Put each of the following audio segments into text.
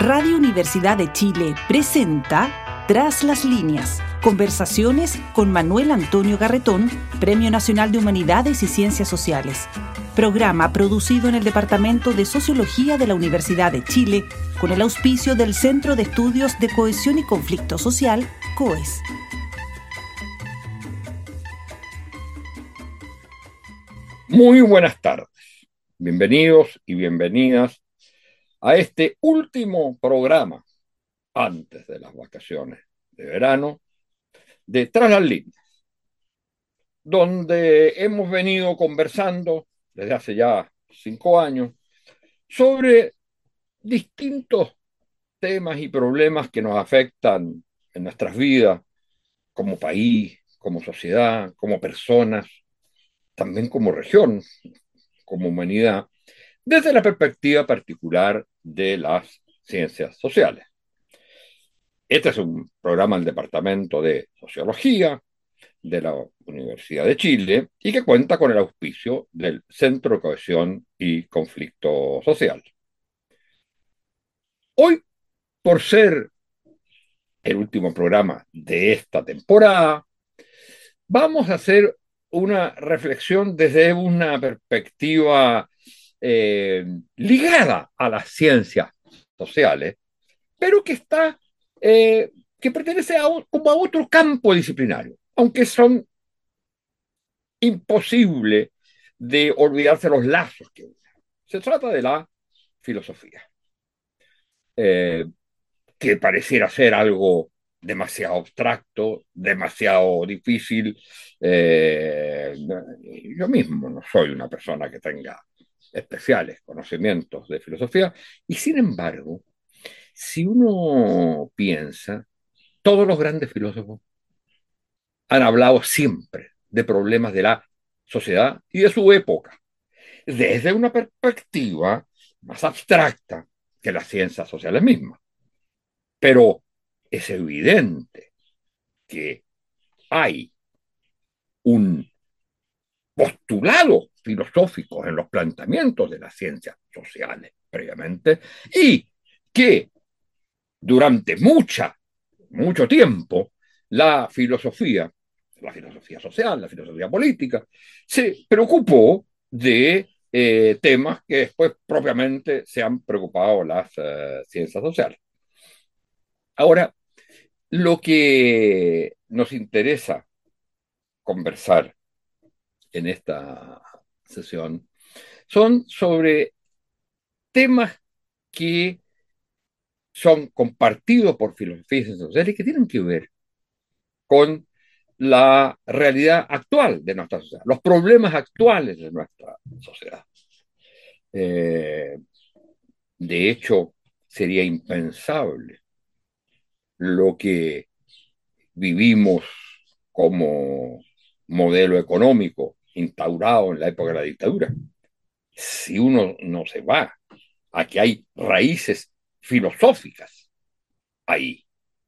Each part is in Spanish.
Radio Universidad de Chile presenta Tras las líneas, conversaciones con Manuel Antonio Garretón, Premio Nacional de Humanidades y Ciencias Sociales. Programa producido en el Departamento de Sociología de la Universidad de Chile con el auspicio del Centro de Estudios de Cohesión y Conflicto Social, COES. Muy buenas tardes, bienvenidos y bienvenidas a este último programa antes de las vacaciones de verano de Tras las líneas, donde hemos venido conversando desde hace ya 5 años sobre distintos temas y problemas que nos afectan en nuestras vidas como país, como sociedad, como personas, también como región, como humanidad, desde la perspectiva particular de las ciencias sociales. Este es un programa del Departamento de Sociología de la Universidad de Chile y que cuenta con el auspicio del Centro de Cohesión y Conflicto Social. Hoy, por ser el último programa de esta temporada, vamos a hacer una reflexión desde una perspectiva ligada a las ciencias sociales, pero que pertenece como a otro campo disciplinario, aunque son imposibles de olvidarse los lazos que unen. Se trata de la filosofía, eh, que pareciera ser algo demasiado abstracto, demasiado difícil. Eh, yo mismo no soy una persona que tenga especiales conocimientos de filosofía, y sin embargo, si uno piensa, todos los grandes filósofos han hablado siempre de problemas de la sociedad y de su época, desde una perspectiva más abstracta que las ciencias sociales mismas. Pero es evidente que hay un postulado filosófico en los planteamientos de las ciencias sociales previamente, y que durante mucho tiempo la filosofía social, la filosofía política, se preocupó de temas que después propiamente se han preocupado las ciencias sociales. Ahora, lo que nos interesa conversar en esta sesión son sobre temas que son compartidos por filosofías sociales y que tienen que ver con la realidad actual de nuestra sociedad, los problemas actuales de nuestra sociedad. Eh, de hecho, sería impensable lo que vivimos como modelo económico instaurado en la época de la dictadura, si uno no se va a que hay raíces filosóficas ahí.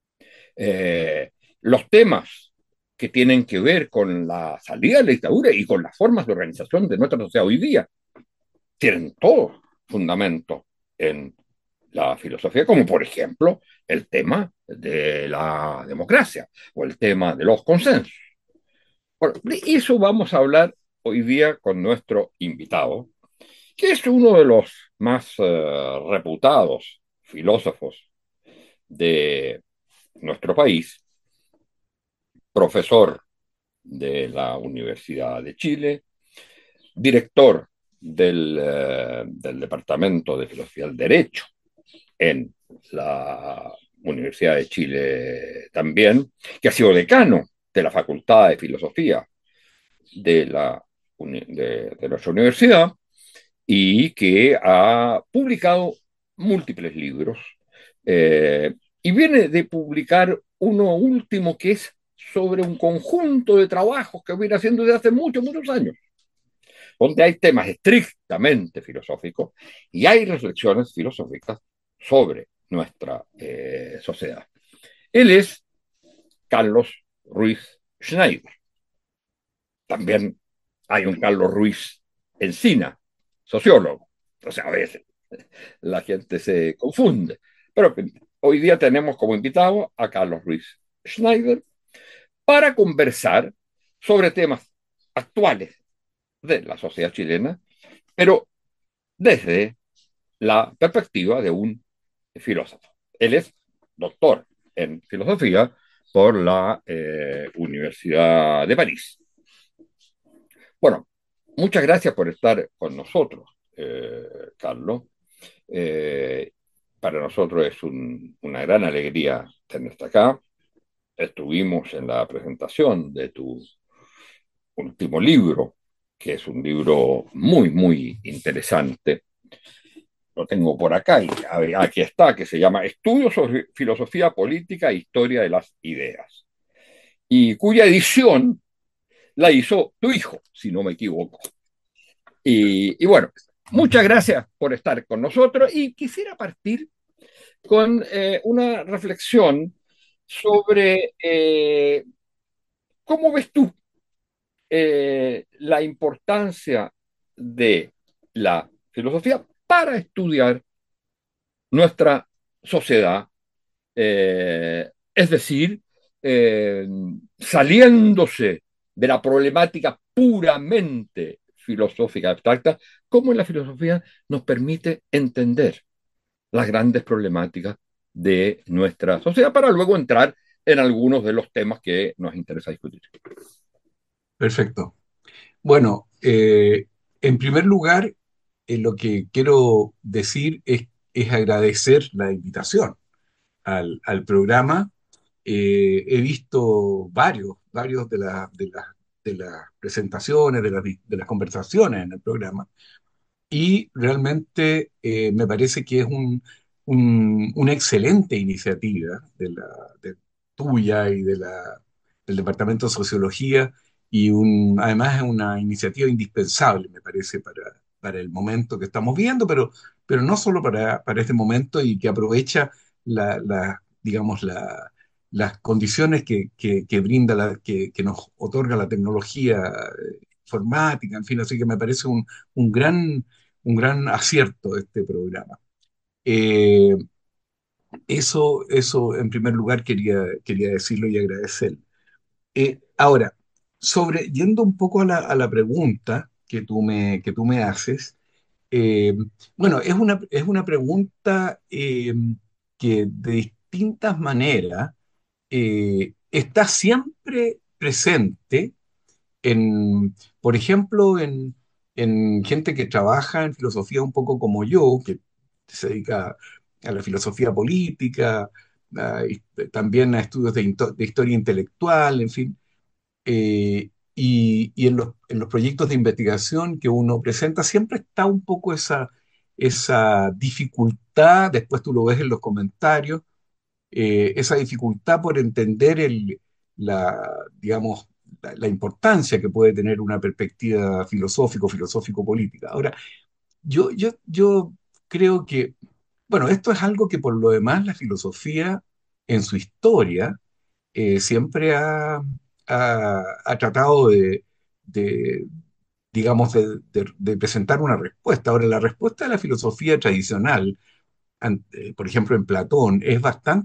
Los temas que tienen que ver con la salida de la dictadura y con las formas de organización de nuestra sociedad hoy día tienen todo fundamento en la filosofía, como por ejemplo el tema de la democracia o el tema de los consensos. Bueno, de eso vamos a hablar hoy día con nuestro invitado, que es uno de los más reputados filósofos de nuestro país, profesor de la Universidad de Chile, director del Departamento de Filosofía del Derecho en la Universidad de Chile también, que ha sido decano de la Facultad de Filosofía de nuestra universidad, y que ha publicado múltiples libros, y viene de publicar uno último que es sobre un conjunto de trabajos que viene haciendo desde hace muchos años, donde hay temas estrictamente filosóficos y hay reflexiones filosóficas sobre nuestra sociedad. Él es Carlos Ruiz Schneider. También hay un Carlos Ruiz Encina, sociólogo. O sea, a veces la gente se confunde. Pero hoy día tenemos como invitado a Carlos Ruiz Schneider para conversar sobre temas actuales de la sociedad chilena, pero desde la perspectiva de un filósofo. Él es doctor en filosofía por la Universidad de París. Bueno, muchas gracias por estar con nosotros, Carlos. Eh, para nosotros es una gran alegría tenerte acá. Estuvimos en la presentación de tu último libro, que es un libro muy, muy interesante. Lo tengo por acá y aquí está, que se llama Estudios sobre Filosofía Política e Historia de las Ideas, y cuya edición la hizo tu hijo, si no me equivoco. Y bueno, muchas gracias por estar con nosotros y quisiera partir con una reflexión sobre cómo ves tú la importancia de la filosofía para estudiar nuestra sociedad, es decir, eh, saliéndose de la problemática puramente filosófica abstracta, cómo la filosofía nos permite entender las grandes problemáticas de nuestra sociedad para luego entrar en algunos de los temas que nos interesa discutir. Perfecto. Bueno, en primer lugar, lo que quiero decir es agradecer la invitación al programa. He visto varios de las presentaciones, de las conversaciones en el programa, y realmente me parece que es una excelente iniciativa de tuya y del Departamento de Sociología, y además es una iniciativa indispensable, me parece, para el momento que estamos viendo, pero no solo para este momento, y que aprovecha digamos, las condiciones que brinda, que nos otorga la tecnología informática, en fin, así que me parece un gran acierto este programa. Eh, eso en primer lugar quería decirlo y agradecerlo. Ahora, yendo un poco a la pregunta que tú me haces, eh, bueno, es una pregunta que de distintas maneras está siempre presente por ejemplo, en gente que trabaja en filosofía un poco como yo, que se dedica a la filosofía política, y también a estudios de historia intelectual, en fin, y en los proyectos de investigación que uno presenta, siempre está un poco esa dificultad, después tú lo ves en los comentarios, esa dificultad por entender la, digamos, la importancia que puede tener una perspectiva filosófico-política. Ahora, yo creo que, bueno, esto es algo que por lo demás la filosofía en su historia siempre ha tratado de, digamos, de presentar una respuesta. Ahora, la respuesta de la filosofía tradicional, por ejemplo, en Platón, es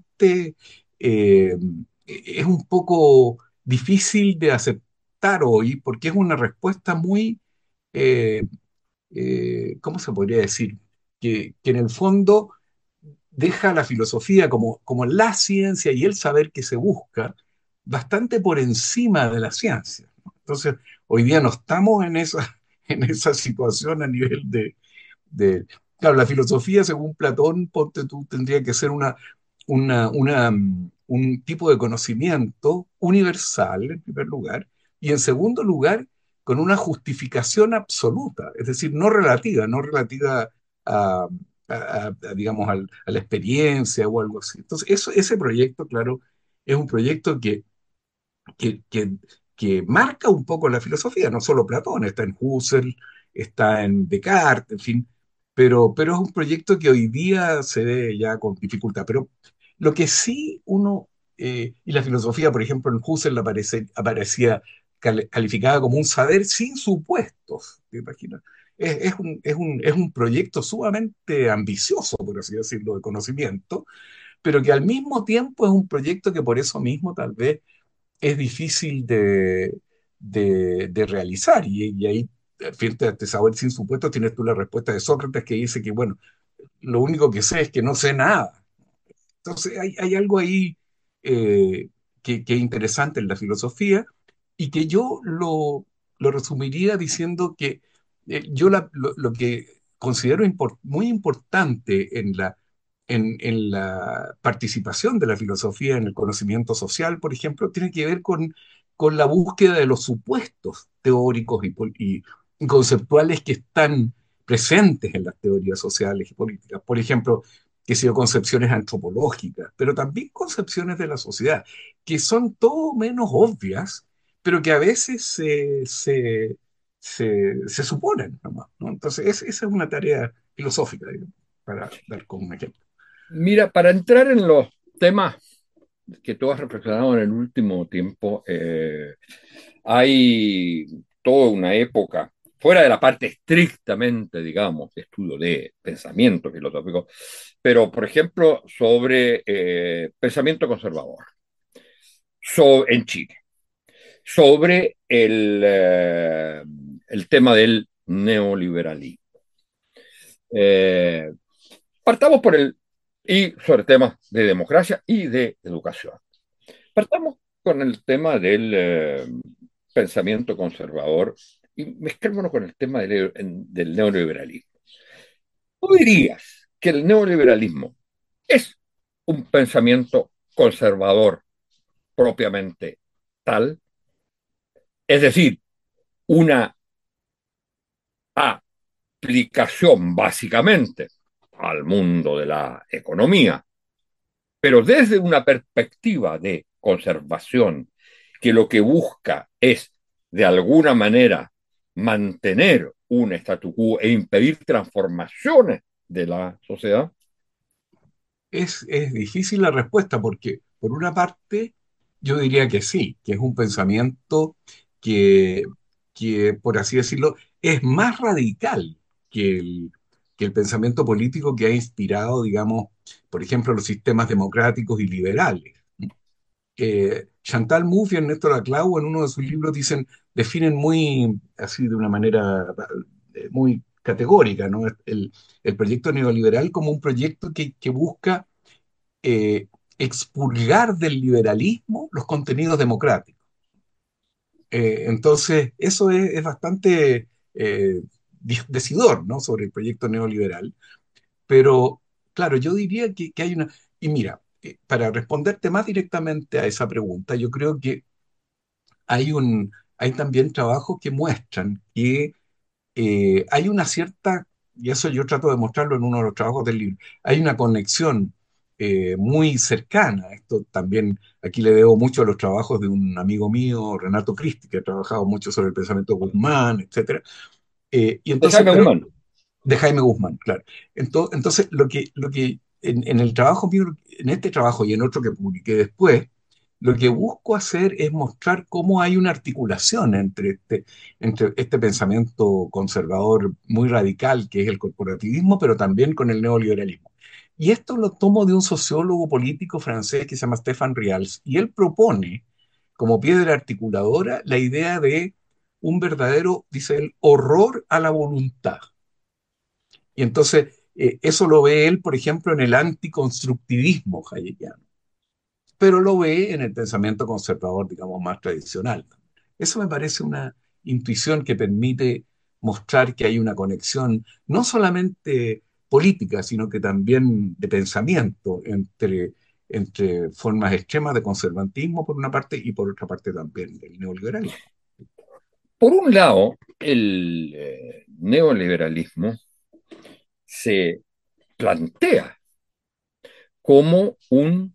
es un poco difícil de aceptar hoy, porque es una respuesta muy, eh, ¿cómo se podría decir? Que en el fondo deja la filosofía como la ciencia y el saber que se busca bastante por encima de la ciencia, ¿no? Entonces, hoy día no estamos en esa situación a nivel de... Claro, la filosofía, según Platón, ponte tú, tendría que ser un tipo de conocimiento universal, en primer lugar, y en segundo lugar, con una justificación absoluta, es decir, no relativa a, digamos, a la experiencia o algo así. Entonces, ese proyecto, claro, es un proyecto que, que- que marca un poco la filosofía, no solo Platón, está en Husserl, está en Descartes, en fin, pero es un proyecto que hoy día se ve ya con dificultad. Pero lo que sí y la filosofía, por ejemplo, en Husserl aparecía calificada como un saber sin supuestos, ¿te imaginas? es un proyecto sumamente ambicioso, por así decirlo, de conocimiento, pero que al mismo tiempo es un proyecto que por eso mismo tal vez es difícil de realizar. Y ahí, frente a este saber sin supuesto, tienes tú la respuesta de Sócrates que dice que, bueno, lo único que sé es que no sé nada. Entonces hay algo ahí que es interesante en la filosofía y que yo lo resumiría diciendo que lo que considero muy importante en la participación de la filosofía en el conocimiento social, por ejemplo, tiene que ver con la búsqueda de los supuestos teóricos y conceptuales que están presentes en las teorías sociales y políticas. Por ejemplo, que sea concepciones antropológicas, pero también concepciones de la sociedad, que son todo menos obvias, pero que a veces se suponen nomás, ¿no? Entonces, esa es una tarea filosófica, digamos, para dar como un ejemplo. Mira, para entrar en los temas que tú has reflexionado en el último tiempo, hay toda una época, fuera de la parte estrictamente, digamos, de estudio de pensamiento filosófico, pero, por ejemplo, sobre pensamiento conservador en Chile, sobre el tema del neoliberalismo. Eh, Partamos por y sobre temas de democracia y de educación. Partamos con el tema del pensamiento conservador y mezclémonos con el tema del neoliberalismo. ¿Tú dirías que el neoliberalismo es un pensamiento conservador propiamente tal? Es decir, una aplicación básicamente al mundo de la economía, pero desde una perspectiva de conservación que lo que busca es, de alguna manera, mantener un statu quo e impedir transformaciones de la sociedad. Es difícil la respuesta porque, por una parte, yo diría que sí, que es un pensamiento que, que, por así decirlo, es más radical que que el pensamiento político que ha inspirado, digamos, por ejemplo, los sistemas democráticos y liberales. Chantal Mouffe y Ernesto Laclau en uno de sus libros definen muy, así de una manera muy categórica, ¿no? El proyecto neoliberal como un proyecto que busca eh, expurgar del liberalismo los contenidos democráticos. Entonces, eso es bastante decidor, ¿no? Sobre el proyecto neoliberal. Pero, claro, yo diría que hay una... Y mira, para responderte más directamente a esa pregunta, yo creo que hay también trabajos que muestran que hay una cierta, y eso yo trato de mostrarlo en uno de los trabajos del libro, hay una conexión muy cercana. Esto también, aquí le debo mucho a los trabajos de un amigo mío, Renato Cristi, que ha trabajado mucho sobre el pensamiento Guzmán, etcétera. Y De entonces, Jaime pero Guzmán. de Jaime Guzmán, claro. Entonces, lo que en el trabajo mío, en este trabajo y en otro que publiqué después, lo que busco hacer es mostrar cómo hay una articulación entre este pensamiento conservador muy radical que es el corporativismo, pero también con el neoliberalismo. Y esto lo tomo de un sociólogo político francés que se llama Stéphane Rials, y él propone como piedra articuladora la idea de un verdadero, dice él, horror a la voluntad. Y entonces, eso lo ve él, por ejemplo, en el anticonstructivismo hayekiano, pero lo ve en el pensamiento conservador, digamos, más tradicional. Eso me parece una intuición que permite mostrar que hay una conexión no solamente política, sino que también de pensamiento entre formas extremas de conservatismo por una parte y por otra parte también del neoliberalismo. Por un lado, el neoliberalismo se plantea como un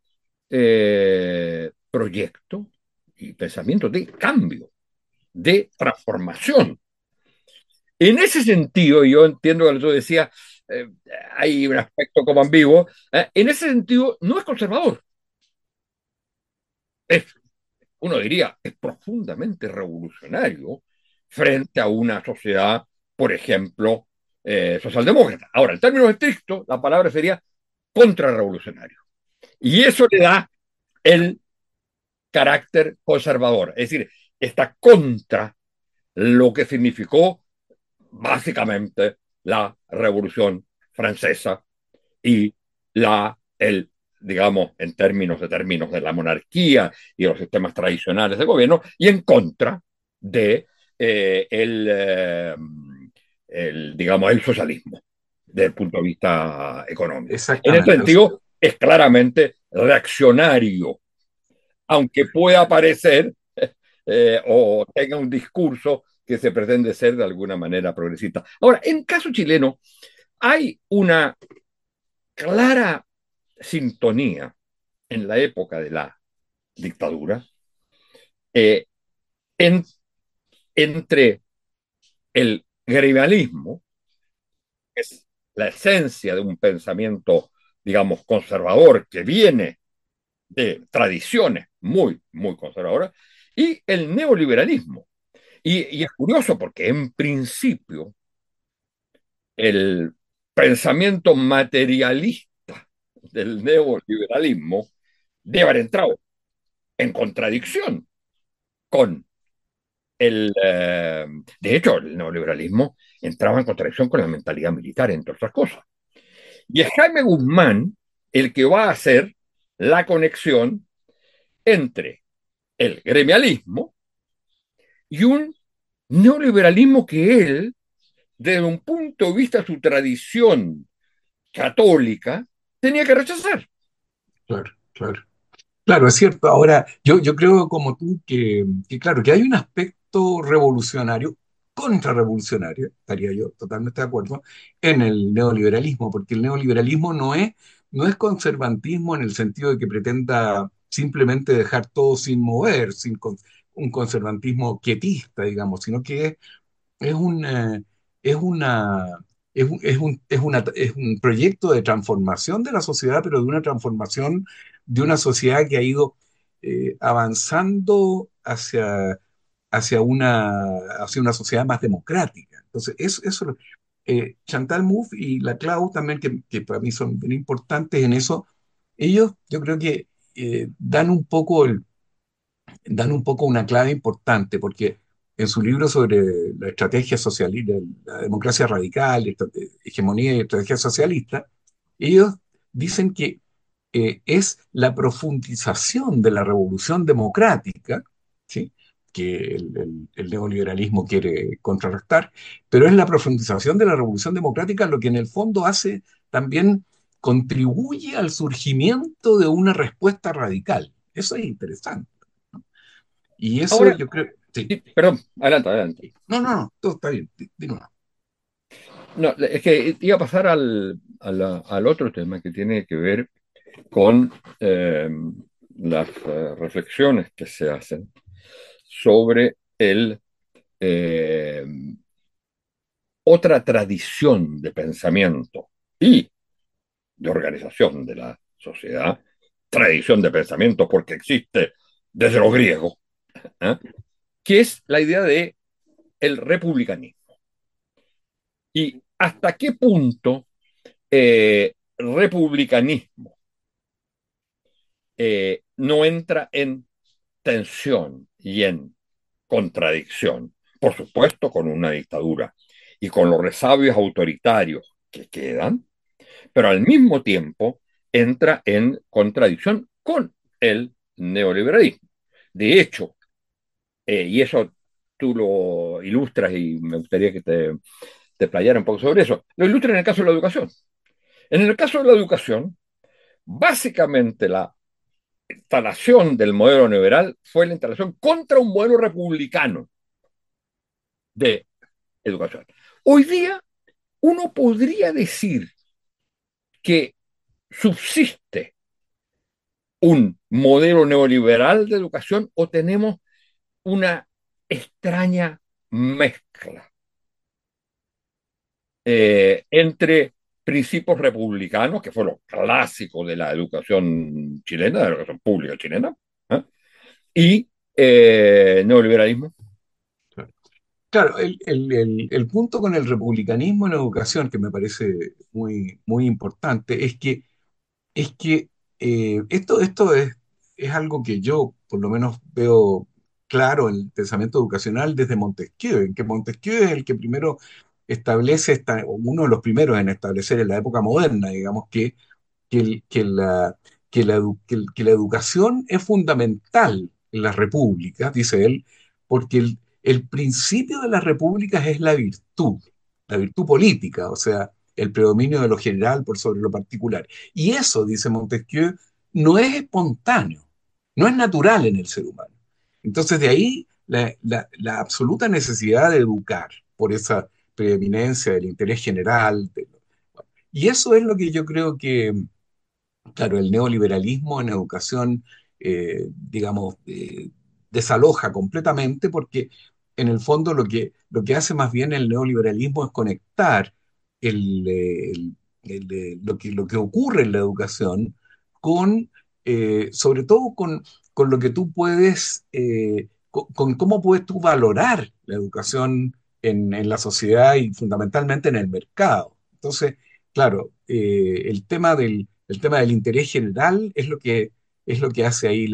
proyecto y pensamiento de cambio, de transformación. En ese sentido, yo entiendo que lo que tú decías, eh, hay un aspecto como ambiguo, en ese sentido no es conservador, es, uno diría, es profundamente revolucionario frente a una sociedad por ejemplo, socialdemócrata. Ahora, en términos estrictos, la palabra sería contrarrevolucionario. Y eso le da el carácter conservador, es decir, está contra lo que significó básicamente la Revolución Francesa y digamos, términos de la monarquía y los sistemas tradicionales de gobierno, y en contra de digamos, el socialismo desde el punto de vista económico. En ese Exactamente. sentido, es claramente reaccionario, aunque pueda parecer o tenga un discurso que se pretende ser de alguna manera progresista. Ahora, en caso chileno, hay una clara sintonía en la época de la dictadura eh, en, entre el gremialismo, que es la esencia de un pensamiento, digamos, conservador que viene de tradiciones muy, muy conservadoras, y el neoliberalismo. Y es curioso porque en principio el pensamiento materialista del neoliberalismo debe haber entrado en contradicción con de hecho, el neoliberalismo entraba en contradicción con la mentalidad militar, entre otras cosas. Y es Jaime Guzmán el que va a hacer la conexión entre el gremialismo y un neoliberalismo que él, desde un punto de vista de su tradición católica, tenía que rechazar. Claro, claro. Claro, es cierto. Ahora, yo creo como tú claro, que hay un aspecto revolucionario, contrarrevolucionario, estaría yo totalmente de acuerdo, en el neoliberalismo, porque el neoliberalismo no es conservantismo en el sentido de que pretenda simplemente dejar todo sin mover, un conservantismo quietista, digamos, sino que es un, es una, es un proyecto de transformación de la sociedad, pero de una transformación de una sociedad que ha ido avanzando hacia una sociedad más democrática. Entonces, eso, Chantal Mouffe y la Clau también, que para mí son bien importantes en eso, ellos yo creo que dan un poco una clave importante, porque en su libro sobre la estrategia socialista, la democracia radical, hegemonía y estrategia socialista, ellos dicen que es la profundización de la revolución democrática, ¿sí? Que el neoliberalismo quiere contrarrestar, pero es la profundización de la revolución democrática lo que en el fondo hace también contribuye al surgimiento de una respuesta radical. Eso es interesante. Y eso Ahora, yo creo, sí. sí, perdón, adelante, adelante. No, no, no, todo está bien, dime una. No, es que iba a pasar al otro tema que tiene que ver con las reflexiones que se hacen sobre eh, otra tradición de pensamiento y de organización de la sociedad, tradición de pensamiento porque existe desde los griegos, ¿eh? Que es la idea de el republicanismo. Y hasta qué punto republicanismo no entra en tensión y en contradicción, por supuesto con una dictadura y con los resabios autoritarios que quedan, pero al mismo tiempo entra en contradicción con el neoliberalismo. De hecho, y eso tú lo ilustras y me gustaría que te playara un poco sobre eso, lo ilustras en el caso de la educación. En el caso de la educación, básicamente la instalación del modelo neoliberal fue la instalación contra un modelo republicano de educación. Hoy día uno podría decir que subsiste un modelo neoliberal de educación o tenemos una extraña mezcla entre principios republicanos, que fue lo clásico de la educación chilena, de la educación pública chilena, ¿eh? Y neoliberalismo. Claro, el punto con el republicanismo en la educación, que me parece muy importante, es que esto es algo que yo por lo menos veo claro en el pensamiento educacional desde Montesquieu, en que Montesquieu es el que primero establece, o uno de los primeros en establecer en la época moderna, digamos, que, el- que la, que la educación es fundamental en las repúblicas, dice él, porque el principio de las repúblicas es la virtud política, o sea, el predominio de lo general por sobre lo particular. Y eso, dice Montesquieu, no es espontáneo, no es natural en el ser humano. Entonces, de ahí la absoluta necesidad de educar por esa preeminencia del interés general. Y eso es lo que yo creo que, claro, el neoliberalismo en educación, digamos, desaloja completamente porque en el fondo lo que hace más bien el neoliberalismo es conectar el, lo que ocurre en la educación con, sobre todo con lo que tú puedes, con cómo puedes tú valorar la educación en la sociedad y fundamentalmente en el mercado. Entonces, claro, el tema del interés general es lo que hace ahí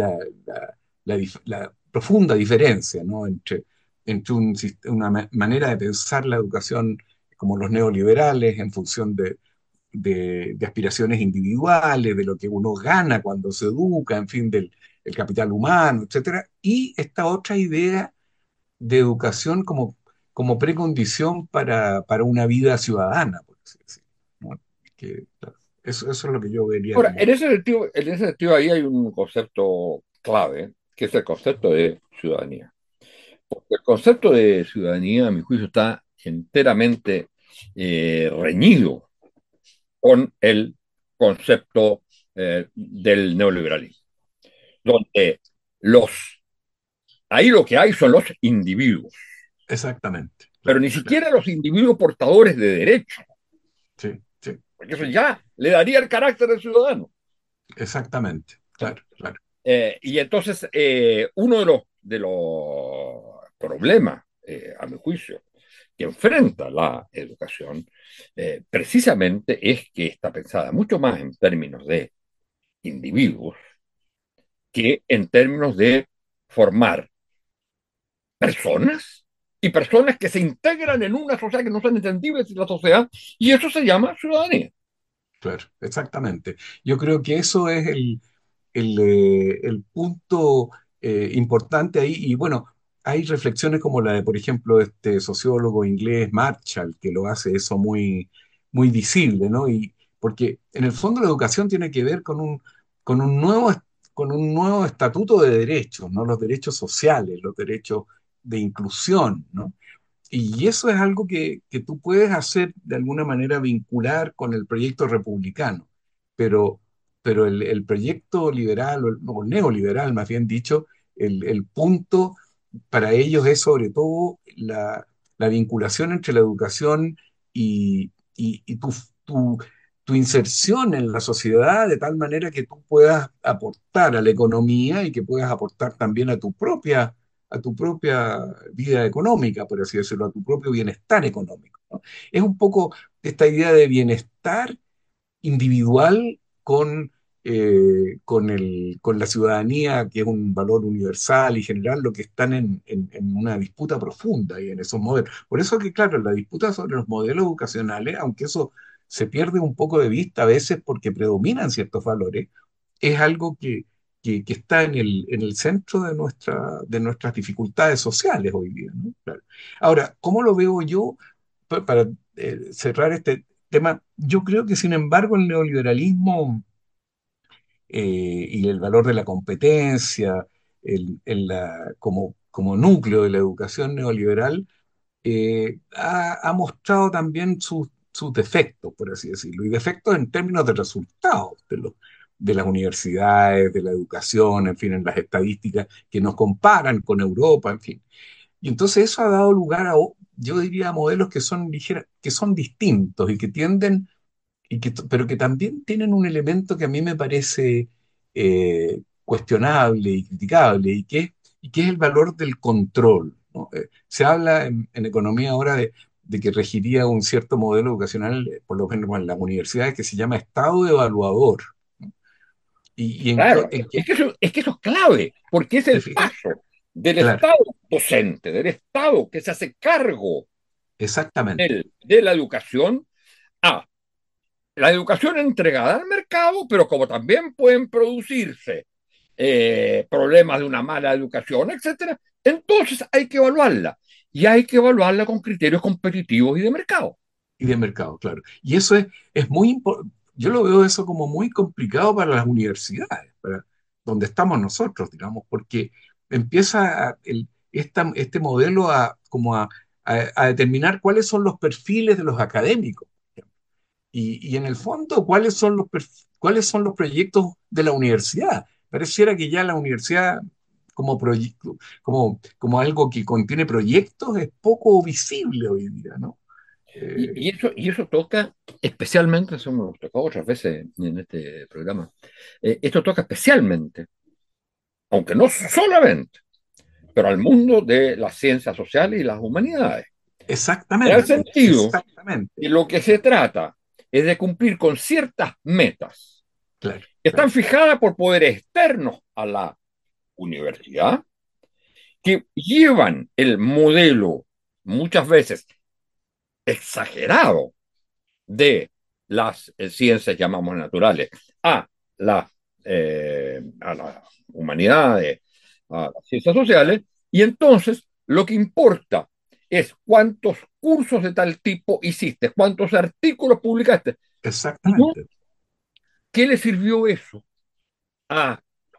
la profunda diferencia, ¿no? Entre una manera de pensar la educación como los neoliberales en función de aspiraciones individuales, de lo que uno gana cuando se educa, en fin, del el capital humano, etcétera, y esta otra idea de educación como precondición para una vida ciudadana, por así decirlo, ¿no? Claro, eso es lo que yo vería Ahora, como... en ese sentido ahí hay un concepto clave, que es el concepto de ciudadanía. El concepto de ciudadanía, a mi juicio, está enteramente reñido con el concepto del neoliberalismo, donde los, ahí lo que hay son los individuos, Exactamente, pero claro, ni claro. siquiera los individuos portadores de derechos, Sí, sí, porque eso sí, ya le daría el carácter de ciudadano. exactamente, claro, claro. Y entonces, uno de los problemas, a mi juicio, que enfrenta la educación, precisamente es que está pensada mucho más en términos de individuos que en términos de formar personas y personas que se integran en una sociedad que no son entendibles en la sociedad, y eso se llama ciudadanía. Claro, exactamente. Yo creo que eso es el punto importante ahí. Y bueno, hay reflexiones como la de, por ejemplo, este sociólogo inglés Marshall, que lo hace eso muy visible, ¿no? Y porque en el fondo la educación tiene que ver con un nuevo, con un nuevo estatuto de derechos, ¿no? Los derechos sociales, los derechos de inclusión, ¿no? Y eso es algo que tú puedes hacer de alguna manera vincular con el proyecto republicano, pero, pero el proyecto liberal o neoliberal, más bien dicho, el punto para ellos es sobre todo la vinculación entre la educación y tu inserción en la sociedad de tal manera que tú puedas aportar a la economía y que puedas aportar también a tu propia vida económica, por así decirlo, a tu propio bienestar económico, ¿no? Es un poco esta idea de bienestar individual con la ciudadanía, que es un valor universal y general, lo que están en una disputa profunda y en esos modelos. Por eso que, claro, la disputa sobre los modelos educacionales, aunque eso se pierde un poco de vista a veces porque predominan ciertos valores, es algo que está en el centro de nuestras dificultades sociales hoy día, ¿no? Claro. Ahora, ¿cómo lo veo yo? Para cerrar este tema, yo creo que sin embargo el neoliberalismo y el valor de la competencia, como núcleo de la educación neoliberal, ha mostrado también sus defectos, por así decirlo, y defectos en términos de resultados de las universidades, de la educación, en fin, en las estadísticas que nos comparan con Europa, en fin. Y entonces eso ha dado lugar yo diría, a modelos que son distintos y que tienden, pero que también tienen un elemento que a mí me parece cuestionable y criticable, y que es el valor del control. ¿no? Se habla en economía ahora de que regiría un cierto modelo educacional, por lo menos en las universidades, que se llama Estado evaluador, ¿no? Claro, En es que eso es clave, porque es ¿te el fijas? paso del Claro, Estado docente, del Estado que se hace cargo exactamente. de la educación a la educación entregada al mercado, pero como también pueden producirse problemas de una mala educación, etcétera, entonces hay que evaluarla y hay que evaluarla con criterios competitivos y de mercado. Y de mercado, claro. Y eso es muy importante. Yo lo veo eso como muy complicado para las universidades, para donde estamos nosotros, digamos, porque empieza este modelo a determinar cuáles son los perfiles de los académicos. Y en el fondo, cuáles son los proyectos de la universidad. Pareciera que ya la universidad, como algo que contiene proyectos, es poco visible hoy día, ¿no? Y, Eh, y eso, y eso toca especialmente, eso me tocó otras veces en este programa, esto toca especialmente, aunque no solamente, pero al mundo de las ciencias sociales y las humanidades. En el Exactamente, sentido exactamente. que lo que se trata es de cumplir con ciertas metas Claro, que están claro. fijadas por poderes externos a la universidad, que llevan el modelo muchas veces exagerado de las ciencias, llamamos naturales, a a las humanidades, a las ciencias sociales, y entonces lo que importa es cuántos cursos de tal tipo hiciste, cuántos artículos publicaste, no Exactamente, qué le sirvió eso a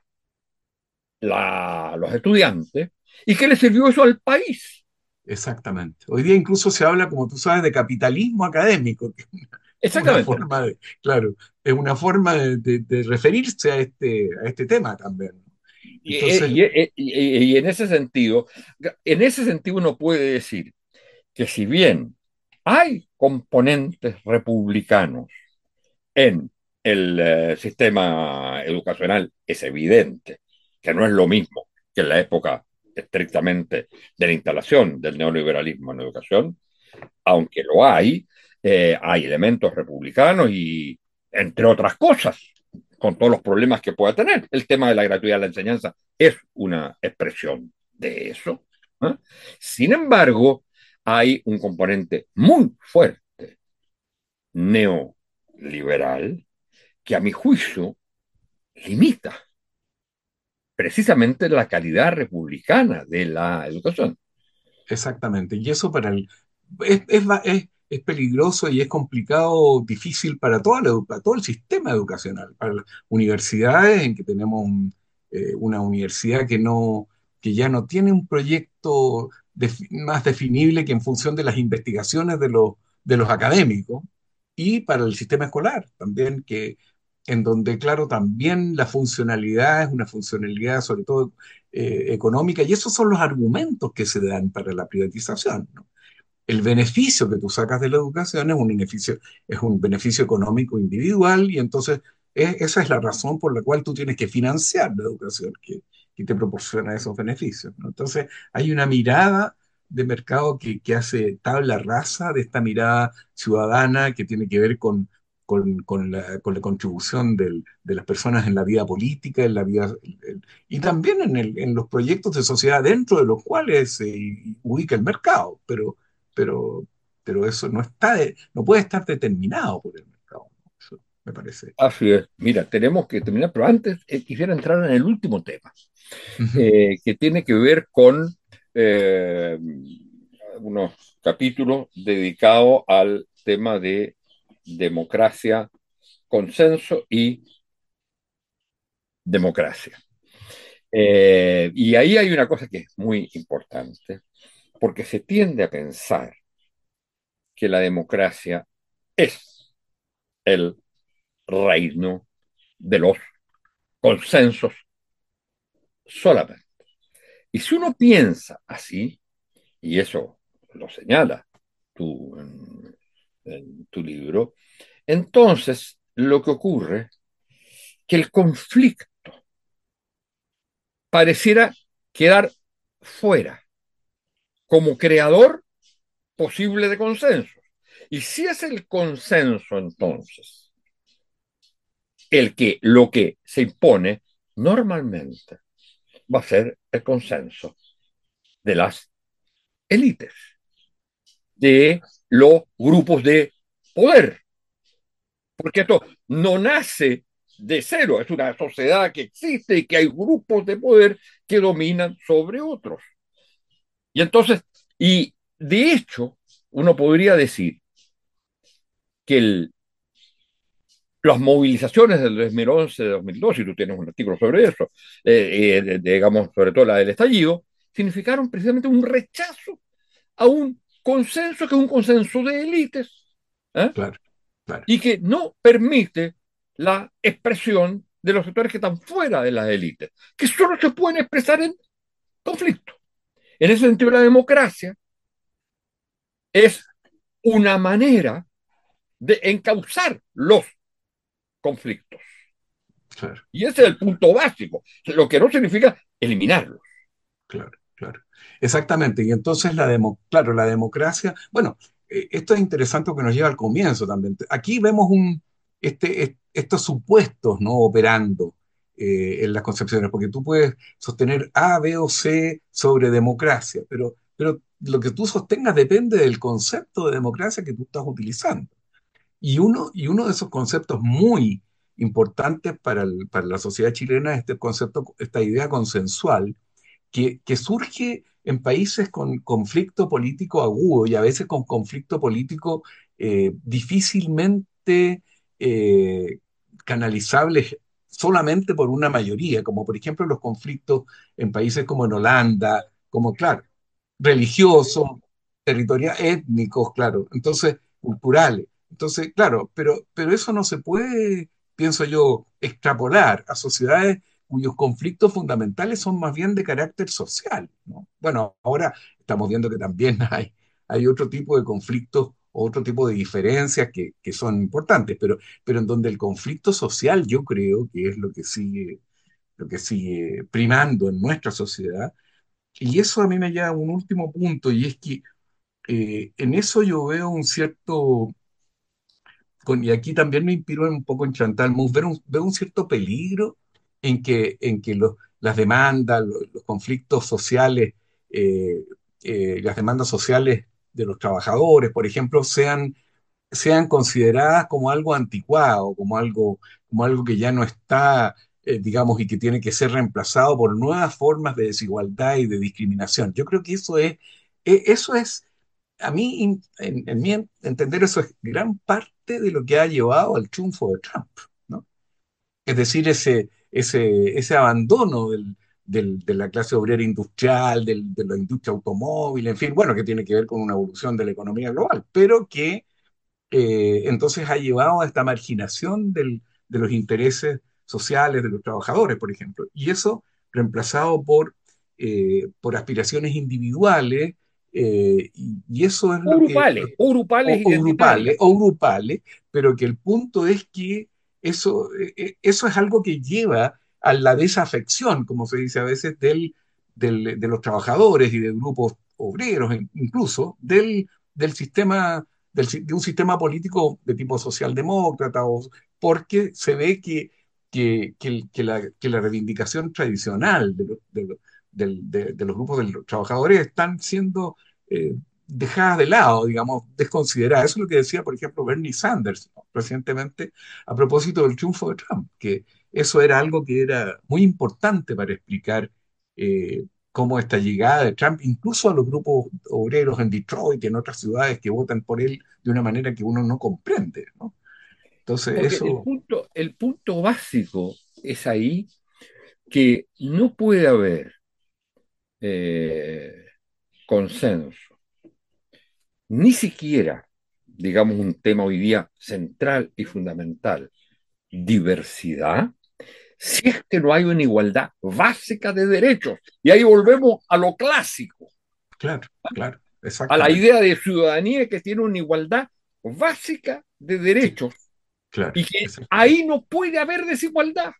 los estudiantes y qué le sirvió eso al país. exactamente. Hoy día incluso se habla, como tú sabes, de capitalismo académico, que es una Exactamente. forma de, claro, es una forma de referirse a este tema también. Y, Entonces, y en ese sentido uno puede decir que si bien hay componentes republicanos en el sistema educacional, es evidente que no es lo mismo que en la época estrictamente de la instalación del neoliberalismo en educación, aunque lo hay elementos republicanos y, entre otras cosas, con todos los problemas que pueda tener, el tema de la gratuidad de la enseñanza es una expresión de eso. ¿Eh? Sin embargo, hay un componente muy fuerte neoliberal que a mi juicio limita precisamente la calidad republicana de la educación. exactamente. Y eso es peligroso y es complicado, difícil para para todo el sistema educacional, para las universidades, en que tenemos una universidad que ya no tiene un proyecto más definible que en función de las investigaciones de los académicos, y para el sistema escolar también, en donde, claro, también la funcionalidad es una funcionalidad sobre todo económica, y esos son los argumentos que se dan para la privatización, ¿no? El beneficio que tú sacas de la educación es un beneficio económico individual, y entonces esa es la razón por la cual tú tienes que financiar la educación que te proporciona esos beneficios, ¿no? Entonces hay una mirada de mercado que hace tabla rasa de esta mirada ciudadana que tiene que ver con la contribución de las personas en la vida política, en la vida, y también en los proyectos de sociedad dentro de los cuales se ubica el mercado, pero, pero eso no puede estar determinado por el mercado, ¿no? Eso me parece. Así es. Mira, tenemos que terminar, pero antes quisiera entrar en el último tema, Ujú. que tiene que ver con eh, unos capítulos dedicados al tema de democracia, consenso y democracia. Y ahí hay una cosa que es muy importante, porque se tiende a pensar que la democracia es el reino de los consensos solamente. Y si uno piensa así, y eso lo señala tú en tu libro, entonces lo que ocurre es que el conflicto pareciera quedar fuera como creador posible de consenso. Y si es el consenso, entonces, lo que se impone normalmente va a ser el consenso de las élites, de los grupos de poder, porque esto no nace de cero, es una sociedad que existe y que hay grupos de poder que dominan sobre otros. Y entonces, y de hecho, uno podría decir que las movilizaciones del 2011, de 2012, y tú tienes un artículo sobre eso, digamos, sobre todo la del estallido, significaron precisamente un rechazo a un consenso que es un consenso de élites, ¿eh? Claro, claro, Y que no permite la expresión de los sectores que están fuera de las élites, que solo se pueden expresar en conflicto. En ese sentido, la democracia es una manera de encauzar los conflictos. claro, Y ese es el claro. punto básico, lo que no significa eliminarlos. Claro, claro. Exactamente. Y entonces claro, la democracia, bueno, esto es interesante porque nos lleva al comienzo también. Aquí vemos estos supuestos, ¿no? Operando en las concepciones, porque tú puedes sostener A, B o C sobre democracia, pero lo que tú sostengas depende del concepto de democracia que tú estás utilizando. Y uno de esos conceptos muy importantes para la sociedad chilena es este concepto, esta idea consensual que surge en países con conflicto político agudo y a veces con conflicto político difícilmente eh, canalizables solamente por una mayoría, como por ejemplo los conflictos en países como en Holanda, como claro, religiosos, territoriales, étnicos, claro, entonces culturales. Entonces, claro, pero eso no se puede, pienso yo, extrapolar a sociedades cuyos conflictos fundamentales son más bien de carácter social, ¿no? Bueno, ahora estamos viendo que también hay otro tipo de conflictos, otro tipo de diferencias que son importantes, pero en donde el conflicto social yo creo que es lo que sigue primando en nuestra sociedad. Y eso a mí me lleva a un último punto, y es que en eso yo veo un cierto, y aquí también me inspiro un poco en Chantal Mouffe, veo un cierto peligro en que las demandas, los conflictos sociales, eh, las demandas sociales de los trabajadores, por ejemplo, sean consideradas como algo anticuado, como algo que ya no está, digamos, y que tiene que ser reemplazado por nuevas formas de desigualdad y de discriminación. Yo creo que eso es a mí, en mi entender, eso es gran parte de lo que ha llevado al triunfo de Trump, ¿no? Es decir, ese abandono de la clase obrera industrial, de la industria automóvil, en fin, bueno, que tiene que ver con una evolución de la economía global, pero que entonces ha llevado a esta marginación de los intereses sociales de los trabajadores, por ejemplo, y eso reemplazado por aspiraciones individuales, y eso es O grupales, o grupales identitarias. o grupales, pero que el punto es que eso es algo que lleva a la desafección, como se dice a veces, de los trabajadores y de grupos obreros, incluso del sistema de un sistema político de tipo socialdemócrata, porque se ve que la reivindicación tradicional de los grupos de los trabajadores están siendo dejadas de lado, digamos, desconsideradas. Eso es lo que decía, por ejemplo, Bernie Sanders, ¿no? Recientemente a propósito del triunfo de Trump, que eso era algo que era muy importante para explicar cómo esta llegada de Trump, incluso a los grupos obreros en Detroit y en otras ciudades que votan por él de una manera que uno no comprende, ¿no? Entonces, Porque eso, el punto básico es ahí que no puede haber eh, consenso, ni siquiera, digamos, un tema hoy día central y fundamental, diversidad, si es que no hay una igualdad básica de derechos. Y ahí volvemos a lo clásico, claro, claro, a la exactamente. idea de ciudadanía que tiene una igualdad básica de Sí, derechos claro, y que exactamente. ahí no puede haber desigualdad,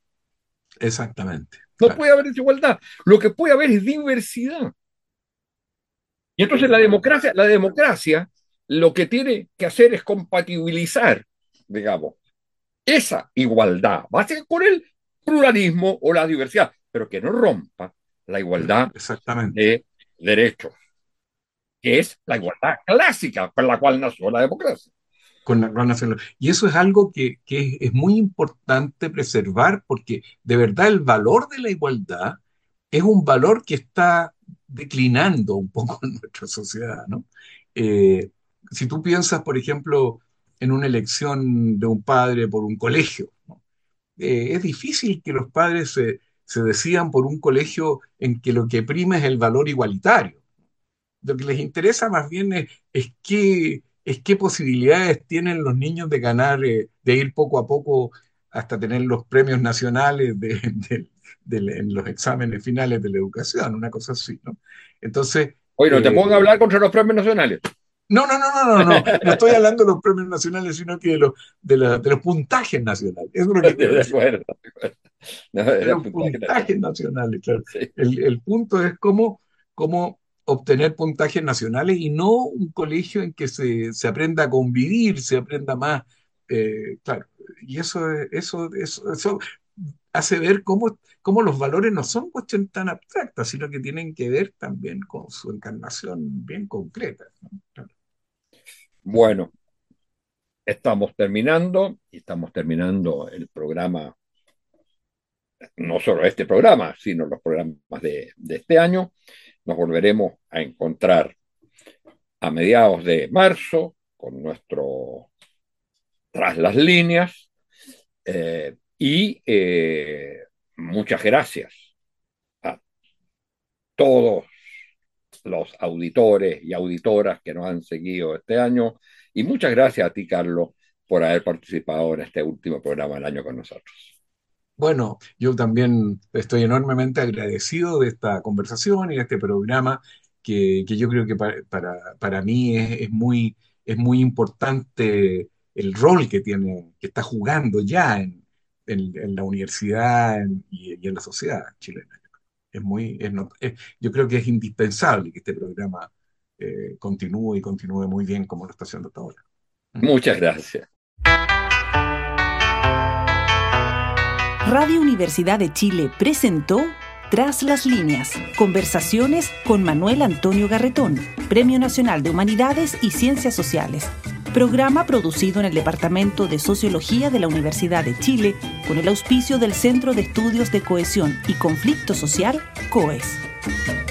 Exactamente, no claro. puede haber desigualdad. Lo que puede haber es diversidad. Y entonces la democracia lo que tiene que hacer es compatibilizar, digamos, esa igualdad básica con el pluralismo o la diversidad, pero que no rompa la igualdad Exactamente. de derechos, que es la igualdad clásica por la cual nació la democracia. Con hacerlo. Y eso es algo que es muy importante preservar porque de verdad el valor de la igualdad es un valor que está declinando un poco en nuestra sociedad, ¿no? Eh, si tú piensas, por ejemplo, en una elección de un padre por un colegio, ¿no? Es difícil que los padres se decidan por un colegio en que lo que prima es el valor igualitario. Lo que les interesa más bien es qué posibilidades tienen los niños de ganar, de ir poco a poco hasta tener los premios nacionales en los exámenes finales de la educación, una cosa así, ¿no? Entonces, Hoy no te eh, pongo a hablar contra los premios nacionales. no, no, no, no, no, no, no estoy hablando de los premios nacionales, sino que de los puntajes nacionales, eso es lo que quiero De decir, acuerdo. No, de era los puntaje nacional. puntajes nacionales, claro. Sí. El punto es cómo obtener puntajes nacionales y no un colegio en que se aprenda a convivir, se aprenda más, claro. Y eso hace ver cómo los valores no son cuestiones tan abstractas, sino que tienen que ver también con su encarnación bien concreta, ¿no? Claro. Bueno, estamos terminando el programa, no solo este programa, sino los programas de este año. Nos volveremos a encontrar a mediados de marzo con nuestro Tras las líneas y muchas gracias a todos los auditores y auditoras que nos han seguido este año y muchas gracias a ti, Carlos, por haber participado en este último programa del año con nosotros. Bueno, yo también estoy enormemente agradecido de esta conversación y de este programa que yo creo que para mí es muy importante el rol que está jugando ya en la universidad y en la sociedad chilena. Yo creo que es indispensable que este programa continúe y continúe muy bien como lo está haciendo hasta ahora. ¿Mm? Muchas gracias. Radio Universidad de Chile presentó Tras las líneas, conversaciones con Manuel Antonio Garretón, Premio Nacional de Humanidades y Ciencias Sociales. Programa producido en el Departamento de Sociología de la Universidad de Chile con el auspicio del Centro de Estudios de Cohesión y Conflicto Social, COES.